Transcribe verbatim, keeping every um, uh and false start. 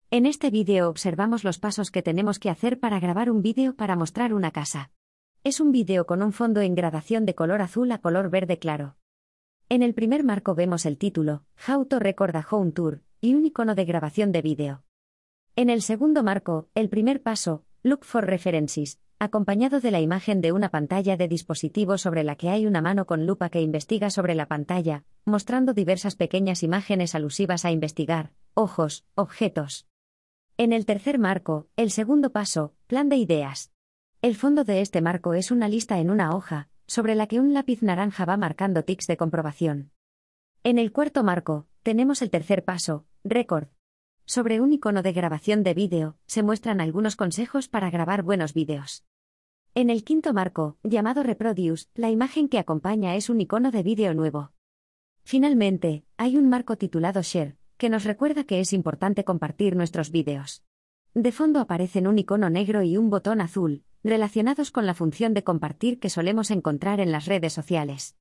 En este vídeo observamos los pasos que tenemos que hacer para grabar un vídeo para mostrar una casa. Es un vídeo con un fondo en gradación de color azul a color verde claro. En el primer marco vemos el título, How to Record a Home Tour, y un icono de grabación de vídeo. En el segundo marco, el primer paso, Look for References, acompañado de la imagen de una pantalla de dispositivo sobre la que hay una mano con lupa que investiga sobre la pantalla, mostrando diversas pequeñas imágenes alusivas a investigar, ojos, objetos. En el tercer marco, el segundo paso, plan de ideas. El fondo de este marco es una lista en una hoja, sobre la que un lápiz naranja va marcando tics de comprobación. En el cuarto marco, tenemos el tercer paso, record. Sobre un icono de grabación de vídeo, se muestran algunos consejos para grabar buenos vídeos. En el quinto marco, llamado reproduce, la imagen que acompaña es un icono de vídeo nuevo. Finalmente, hay un marco titulado share, que nos recuerda que es importante compartir nuestros vídeos. De fondo aparecen un icono negro y un botón azul, relacionados con la función de compartir que solemos encontrar en las redes sociales.